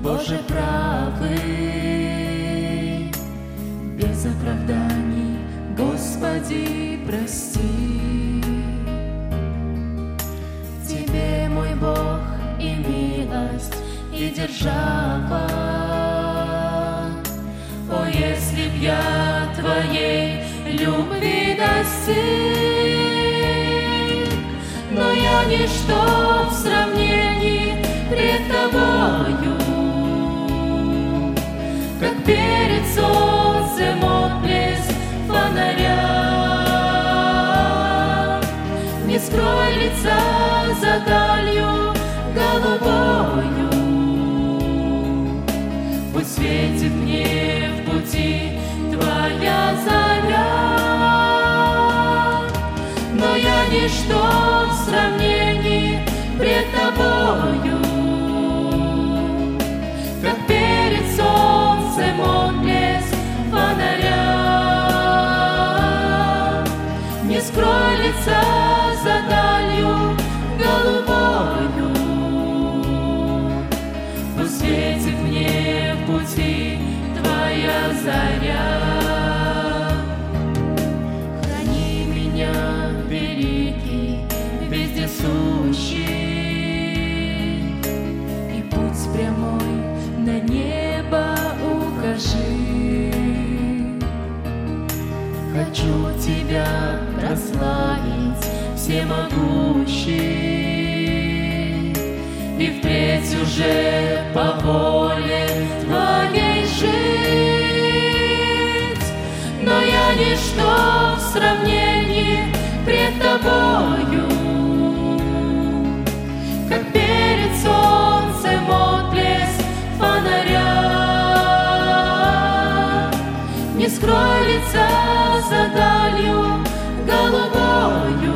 Боже правый, без оправданий, Господи, прости. Тебе, мой Бог, и милость, и держава. О, если б я Твоей любви достиг, но я ничто в сравнении пред Тобою, как перед солнцем отблеск фонаря. Не скрой лица за далью голубою, пусть светит мне в пути Твоя заря. Но я ничто в сравнении пред Тобою, как перед солнцем отблеск фонаря. Не скрой лица за далью голубою, пусть светит мне в пути Твоя заря. Храни меня, великий, вездесущий, и путь прямой на небо укажи. Хочу Тебя прославить, всемогущий, и впредь уже по воле Твоей жить. Но я ничто в сравнении пред Тобою, как перед солнцем отблеск фонаря. Не скрой лица за далью голубою,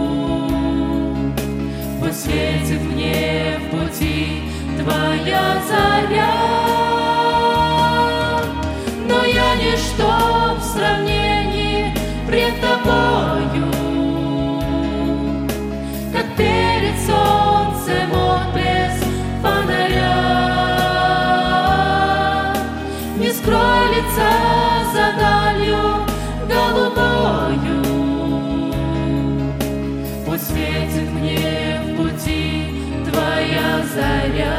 пусть светит мне в пути Твоя заря. Но я ничто в сравнении пред Тобою, как перед солнцем отблеск фонаря. Не скрой лица за далью голубою, пусть светит мне в пути Твоя заря.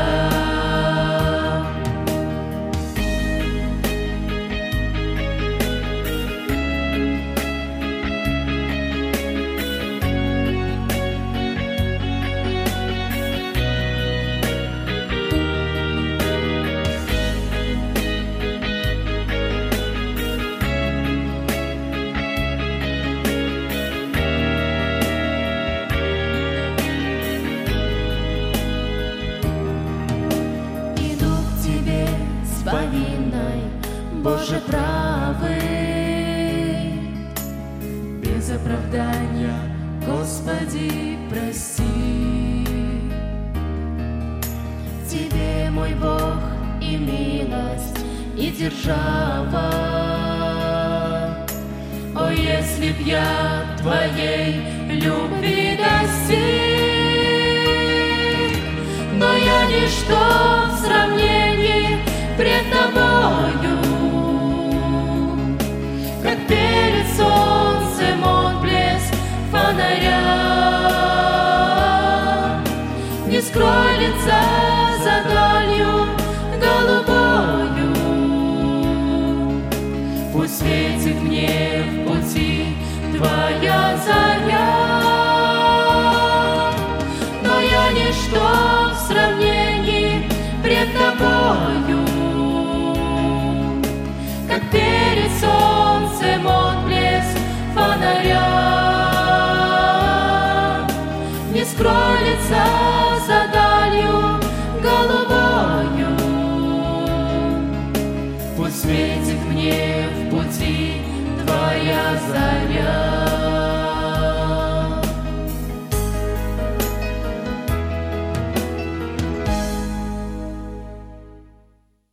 Боже правый, без оправдания, Господи, прости. Тебе, мой Бог, и милость, и держава. О, если б я Твоей любви достиг, но я ничто в сравнении пред Тобою, как перед солнцем отблеск фонаря. Не скрой лица за далью голубою, пусть светит мне в пути Твоя заря. Но я ничто в сравнении пред Тобою, как перед солнцем отблеск фонаря. Не скрой лица